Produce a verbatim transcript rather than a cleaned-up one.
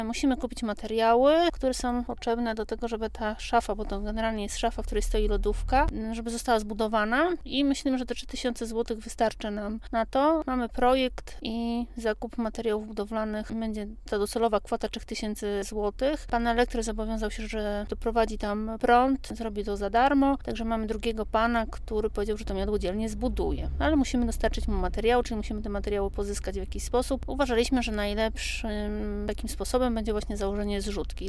Musimy kupić materiały, które są potrzebne do tego, żeby ta szafa, bo to generalnie jest szafa, w której stoi lodówka, żeby została zbudowana i myślimy, że te trzy tysiące złotych wystarczy nam na to. Mamy projekt i zakup materiałów budowlanych. Będzie ta docelowa kwota trzy tysiące złotych. Pan elektryk zobowiązał się, że doprowadzi tam prąd, zrobi to za darmo, także mamy drugiego pana, który powiedział, że to nieodłodzielnie zbuduje. Ale musimy dostarczyć mu materiału, czyli musimy te materiały pozyskać w jakiś sposób. Uważaliśmy, że najlepszym takim sposobem będzie właśnie założenie zrzutki.